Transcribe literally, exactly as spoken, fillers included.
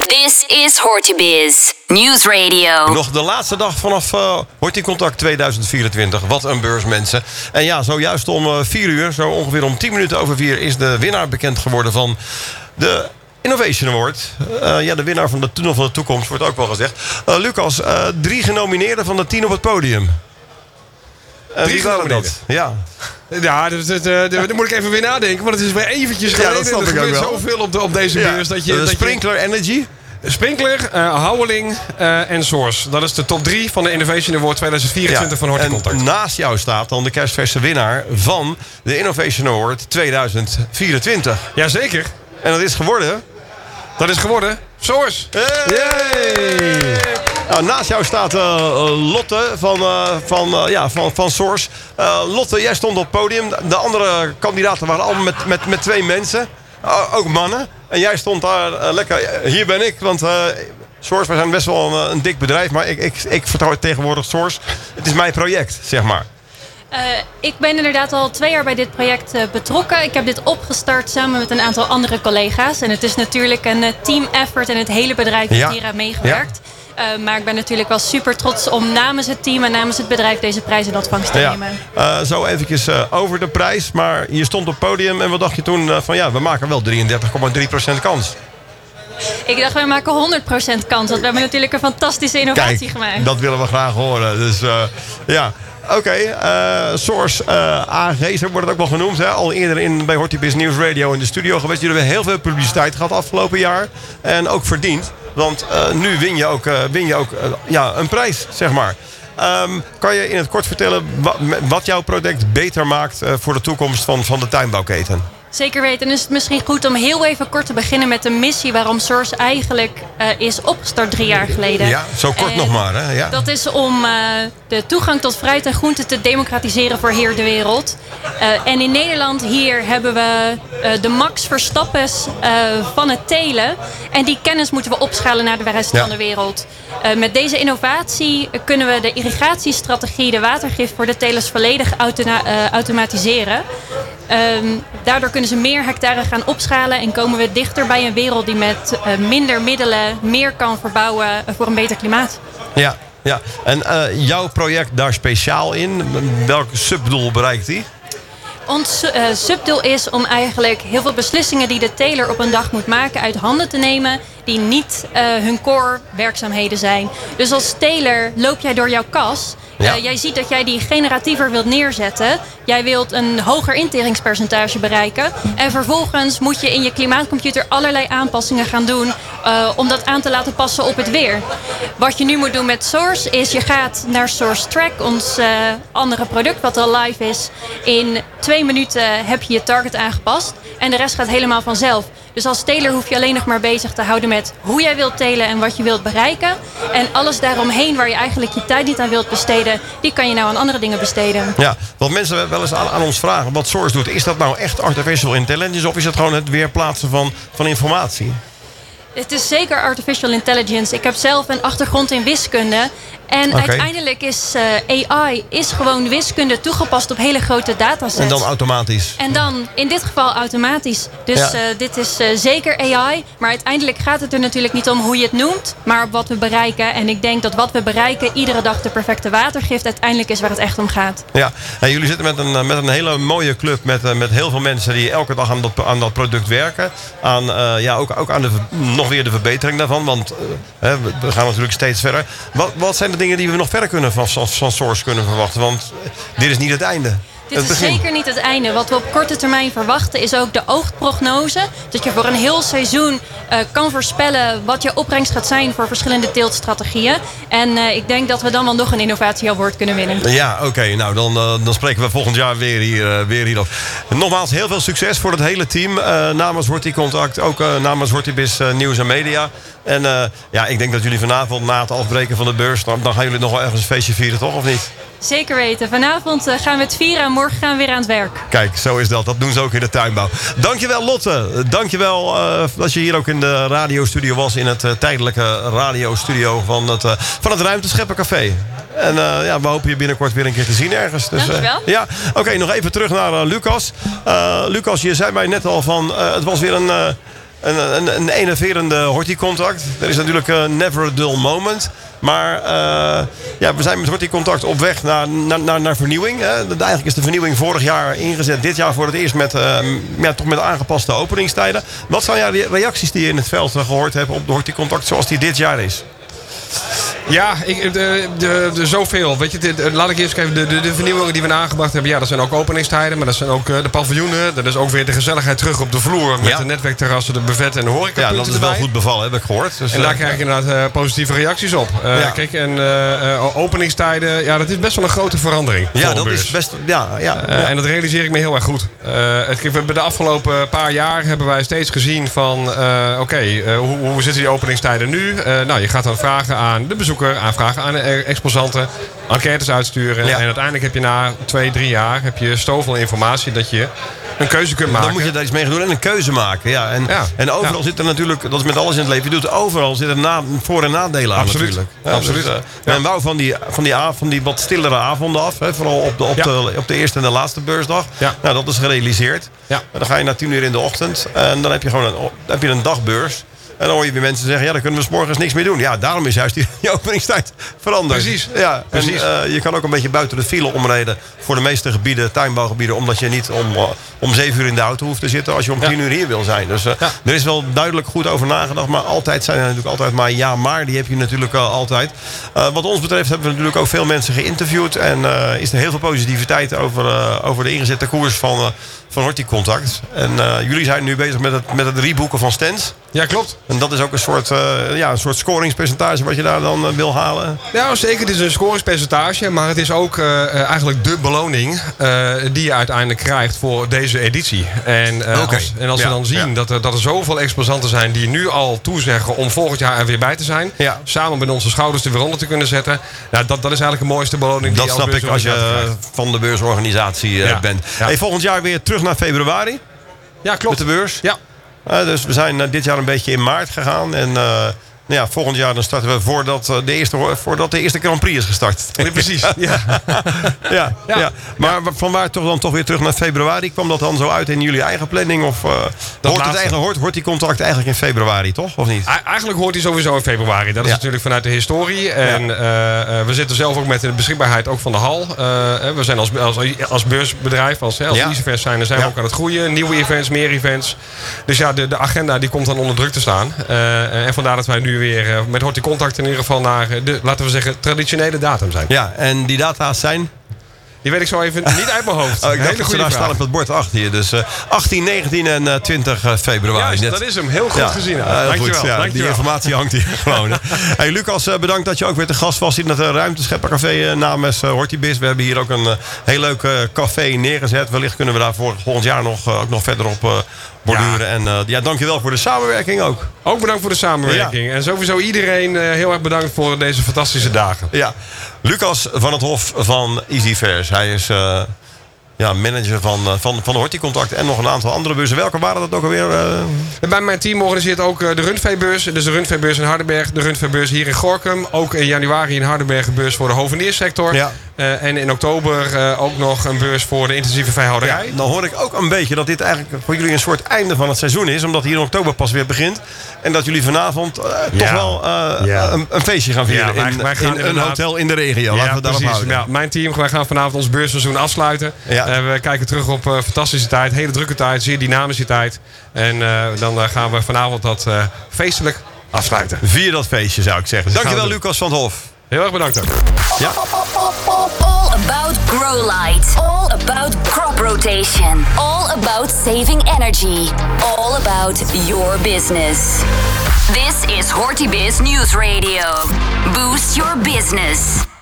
This is Hortibiz News Radio. Nog de laatste dag vanaf uh, Horticontact tweeduizend vierentwintig. Wat een beurs, mensen. En ja, zojuist om uh, vier uur, zo ongeveer om tien minuten over vier... is de winnaar bekend geworden van de Innovation Award. Uh, ja, de winnaar van de Tunnel van de Toekomst, wordt ook wel gezegd. Uh, Lucas, uh, drie genomineerden van de tien op het podium. Uh, Drie waren dat? Ja. Ja, dat, dat, dat, daar moet ik even weer nadenken. Want het is weer eventjes geleden. Ja, dat snap er ik ook gebeurt wel. zoveel op, de, op deze Ja. beurs. Dat je, Uh, dat Sprinkler Energy. je, Sprinkler, uh, Houweling uh, en Source. Dat is de top drie van de Innovation Award tweeduizend vierentwintig van Horticontact. En naast jou staat dan de kerstverse winnaar van de Innovation Award tweeduizend vierentwintig. Jazeker. En dat is geworden... Dat is geworden Source. Hey! Yay! Nou, naast jou staat uh, Lotte van, uh, van, uh, ja, van, van Source. Uh, Lotte, jij stond op het podium. De andere kandidaten waren allemaal met, met, met twee mensen. Uh, ook mannen. En jij stond daar uh, lekker. Hier ben ik, want uh, Source, wij zijn best wel een, een dik bedrijf. Maar ik, ik, ik vertrouw tegenwoordig Source. Het is mijn project, zeg maar. Uh, ik ben inderdaad al twee jaar bij dit project uh, betrokken. Ik heb dit opgestart samen met een aantal andere collega's. En het is natuurlijk een uh, team effort en het hele bedrijf heeft Ja. hier aan meegewerkt. Uh, maar ik ben natuurlijk wel super trots om namens het team en namens het bedrijf deze prijs in ontvangst te Ja. nemen. Uh, zo eventjes uh, over de prijs. Maar je stond op het podium en wat dacht je toen? Uh, van ja, we maken wel drieëndertig komma drie procent kans. Ik dacht, wij maken honderd procent kans. Want we hebben natuurlijk een fantastische innovatie Kijk, gemaakt. dat willen we graag horen. Dus uh, ja, oké. Okay, uh, Source uh, A G, zo wordt het ook wel genoemd. Hè? Al eerder in, bij Hortibiz News Radio in de studio geweest. Jullie hebben heel veel publiciteit gehad afgelopen jaar. En ook verdiend. Want uh, nu win je ook, uh, win je ook uh, ja, een prijs, zeg maar. Um, kan je in het kort vertellen wat, wat jouw product beter maakt uh, voor de toekomst van, van de tuinbouwketen? Zeker weten. En is het misschien goed om heel even kort te beginnen met de missie waarom Source eigenlijk uh, is opgestart drie jaar geleden. Ja, zo kort En nog maar. Hè? Ja. Dat is om uh, de toegang tot fruit en groente te democratiseren voor heel de wereld. Uh, en in Nederland hier hebben we uh, de Max Verstappens uh, van het telen. En die kennis moeten we opschalen naar de rest Ja. van de wereld. Uh, met deze innovatie kunnen we de irrigatiestrategie, de watergif voor de telers volledig autona- uh, automatiseren. Um, daardoor kunnen ze meer hectare gaan opschalen en komen we dichter bij een wereld die met uh, minder middelen meer kan verbouwen uh, voor een beter klimaat. Ja, ja. En uh, jouw project daar speciaal in, welk subdoel bereikt die? Ons uh, subdoel is om eigenlijk heel veel beslissingen die de teler op een dag moet maken uit handen te nemen die niet uh, hun core werkzaamheden zijn. Dus als teler loop jij door jouw kas. Ja. Uh, jij ziet dat jij die generatiever wilt neerzetten. Jij wilt een hoger interingspercentage bereiken. En vervolgens moet je in je klimaatcomputer allerlei aanpassingen gaan doen uh, om dat aan te laten passen op het weer. Wat je nu moet doen met Source is je gaat naar Source Track, ons uh, andere product wat al live is. In twee minuten heb je je target aangepast en de rest gaat helemaal vanzelf. Dus als teler hoef je alleen nog maar bezig te houden met hoe jij wilt telen en wat je wilt bereiken. En alles daaromheen waar je eigenlijk je tijd niet aan wilt besteden, die kan je nou aan andere dingen besteden. Ja, wat mensen wel eens aan, aan ons vragen wat Source doet. Is dat nou echt artificial intelligence of is het gewoon het weerplaatsen van, van informatie? Het is zeker artificial intelligence. Ik heb zelf een achtergrond in wiskunde. En Okay. uiteindelijk is uh, A I is gewoon wiskunde toegepast op hele grote datasets. En dan automatisch. En dan in dit geval automatisch. Dus Ja. uh, dit is uh, zeker A I. Maar uiteindelijk gaat het er natuurlijk niet om hoe je het noemt, maar op wat we bereiken. En ik denk dat wat we bereiken, iedere dag de perfecte watergift, uiteindelijk is waar het echt om gaat. Ja, en jullie zitten met een, met een hele mooie club met, uh, met heel veel mensen die elke dag aan dat, aan dat product werken. Aan, uh, ja, ook, ook aan de, nog weer de verbetering daarvan, want uh, hè, we gaan natuurlijk steeds verder. Wat, wat zijn de dingen die we nog verder kunnen van, van, van Source kunnen verwachten? Want uh, dit is niet het einde. Dit is zeker niet het einde. Wat we op korte termijn verwachten is ook de oogstprognose. Dat je voor een heel seizoen uh, kan voorspellen wat je opbrengst gaat zijn voor verschillende teeltstrategieën. En uh, ik denk dat we dan wel nog een innovatie award kunnen winnen. Ja, oké. Okay, nou, dan, uh, dan spreken we volgend jaar weer hier, uh, weer hierop. Nogmaals, heel veel succes voor het hele team. Uh, namens Horticontact, ook uh, namens Hortibiz uh, Nieuws en Media. En uh, ja, ik denk dat jullie vanavond na het afbreken van de beurs, dan, dan gaan jullie nog wel ergens een feestje vieren, toch? Of niet? Zeker weten. Vanavond uh, gaan we het vieren en morgen gaan we weer aan het werk. Kijk, zo is dat. Dat doen ze ook in de tuinbouw. Dankjewel Lotte. Dankjewel uh, dat je hier ook in de radiostudio was. In het uh, tijdelijke radiostudio van het, uh, van het Ruimtescheppercafé. En uh, ja, we hopen je binnenkort weer een keer te zien ergens. Dus, uh, Dankjewel. ja, oké, okay, nog even terug naar uh, Lucas. Uh, Lucas, je zei mij net al van, uh, het was weer een... Uh, een, een, een enerverende horticontact. Er is natuurlijk uh, never a dull moment. Maar uh, ja, we zijn met horticontact op weg naar, naar, naar, naar vernieuwing. Hè. Eigenlijk is de vernieuwing vorig jaar ingezet. Dit jaar voor het eerst met, uh, ja, toch met aangepaste openingstijden. Wat zijn ja, de reacties die je in het veld gehoord hebt op de horticontact zoals die dit jaar is? Ja, ik, de, de, de zoveel. Weet je, de, de, laat ik eerst even de, de, de vernieuwingen die we aangebracht hebben. Ja, dat zijn ook openingstijden, maar dat zijn ook uh, de paviljoenen. Dat is ook weer de gezelligheid terug op de vloer. Met ja. de netwerkterrassen, de buffet en de horeca. Ja, dat is erbij. wel goed bevallen, heb ik gehoord. Dus, en daar uh, krijg je inderdaad uh, positieve reacties op. Uh, ja. Kijk, en uh, uh, openingstijden, ja, dat is best wel een grote verandering. Ja, dat is best. Ja, ja, uh, ja. En dat realiseer ik me heel erg goed. Uh, het, we hebben de afgelopen paar jaar hebben wij steeds gezien van, uh, oké, okay, uh, hoe, hoe zitten die openingstijden nu? Uh, nou, je gaat dan vragen aan de bezoeker, aan vragen aan de exposanten, enquêtes uitsturen. Ja. En uiteindelijk heb je na twee, drie jaar heb je zoveel informatie dat je een keuze kunt maken. Dan moet je daar iets mee gaan doen en een keuze maken. Ja. En, ja. en overal ja. zit er natuurlijk, dat is met alles in het leven, je doet overal zitten na, voor- en nadelen aan. Absoluut. natuurlijk. Ja, Absoluut. Dus, uh, ja. Men wou van die, van, die, van die wat stillere avonden af. Hè, vooral op de, op, ja. de, op de eerste en de laatste beursdag. Ja. Nou, dat is gerealiseerd. Ja. Dan ga je naar tien uur in de ochtend. En dan heb je gewoon een, heb je een dagbeurs. En dan hoor je weer mensen zeggen, ja, dan kunnen we 's morgens niks meer doen. Ja, daarom is juist die, die openingstijd veranderd. Precies. Ja, Precies. En uh, je kan ook een beetje buiten de file omreden voor de meeste gebieden, tuinbouwgebieden, omdat je niet om, uh, om zeven uur in de auto hoeft te zitten als je om tien ja. uur hier wil zijn. Dus uh, ja. er is wel duidelijk goed over nagedacht, maar altijd zijn er natuurlijk altijd maar ja, maar. Die heb je natuurlijk uh, altijd. Uh, wat ons betreft hebben we natuurlijk ook veel mensen geïnterviewd en uh, is er heel veel positiviteit over, uh, over de ingezette koers van, uh, van Horticontact. En uh, jullie zijn nu bezig met het, met het reboeken van stands. Ja, klopt. En dat is ook een soort, uh, ja, een soort scoringspercentage wat je daar dan uh, wil halen? Ja, zeker. Het is een scoringspercentage. Maar het is ook uh, eigenlijk de beloning uh, die je uiteindelijk krijgt voor deze editie. En uh, okay. als, en als ja. we dan zien ja. dat, er, dat er zoveel exposanten zijn die nu al toezeggen om volgend jaar er weer bij te zijn. Ja. Samen met onze schouders er weer onder te kunnen zetten. Nou, dat, dat is eigenlijk de mooiste beloning die dat je als snap ik als je uh, van de beursorganisatie uh, ja. bent. Ja. Hey, volgend jaar weer terug naar februari. Ja, klopt. Met de beurs. Ja. Uh, dus we zijn uh, dit jaar een beetje in maart gegaan. En uh, nou ja, volgend jaar dan starten we voordat, uh, de, eerste, voordat de eerste Grand Prix is gestart. Nee, precies. Ja. ja, ja. ja. Maar ja. vanwaar toch dan toch weer terug naar februari? Kwam dat dan zo uit in jullie eigen planning? Of uh, hoort, het eigen, hoort, hoort die contract eigenlijk in februari, toch? Of niet? Eigenlijk hoort hij sowieso in februari. Dat is ja. natuurlijk vanuit de historie. En ja. uh, uh, we zitten zelf ook met de beschikbaarheid ook van de hal. Uh, we zijn als, als, als beursbedrijf, als, als ja. Easyfest zijn, dan zijn we ja. ook aan het groeien. Nieuwe events, meer events. Dus ja, de, de agenda die komt dan onder druk te staan. Uh, en vandaar dat wij nu weer uh, met Horticontact in ieder geval naar de, laten we zeggen, traditionele datum zijn. Ja, en die data's zijn? Die weet ik zo even niet uit mijn hoofd. Oh, ik dacht dat ze daar staan op het bord achter je. Dus uh, achttien, negentien en uh, twintig februari. Ja, dat is hem. Heel goed ja, gezien. Uh, Dankjewel. Goed, ja, die informatie hangt hier gewoon. Hey, Lucas, uh, bedankt dat je ook weer te gast was in het uh, Ruimtescheppercafé uh, namens uh, Hortibiz. We hebben hier ook een uh, heel leuk uh, café neergezet. Wellicht kunnen we daar voor, volgend jaar nog, uh, ook nog verder op uh, borduren. Ja. En uh, ja, dankjewel voor de samenwerking ook. Ook bedankt voor de samenwerking. Ja. En sowieso iedereen uh, heel erg bedankt voor deze fantastische dagen. Ja. Lucas van het Hof van Easyfairs. Hij is uh, ja, manager van, uh, van, van de Horticontact en nog een aantal andere beurzen. Welke waren dat ook alweer? Uh... Bij mijn team organiseert ook uh, de Rundveebeurs. Dus de Rundveebeurs in Hardenberg, de Rundveebeurs hier in Gorkum. Ook in januari in Hardenberg een beurs voor de hovenierssector. Ja. Uh, en in oktober uh, ook nog een beurs voor de intensieve veehouderij. Ja, dan hoor ik ook een beetje dat dit eigenlijk voor jullie een soort einde van het seizoen is. Omdat hier in oktober pas weer begint. En dat jullie vanavond uh, ja. toch wel uh, ja. een, een feestje gaan vieren. Ja, wij, in, wij gaan in een hotel in de regio. Ja, laten we daarop houden. Ja, mijn team, wij gaan vanavond ons beursseizoen afsluiten. Ja. Uh, we kijken terug op uh, fantastische tijd. Hele drukke tijd. Zeer dynamische tijd. En uh, dan uh, gaan we vanavond dat uh, feestelijk afsluiten. Vier dat feestje zou ik zeggen. Dankjewel Lucas van het Hof. Heel erg bedankt. Ja. All about grow light. All about crop rotation. All about saving energy. All about your business. This is Hortibiz News Radio. Boost your business.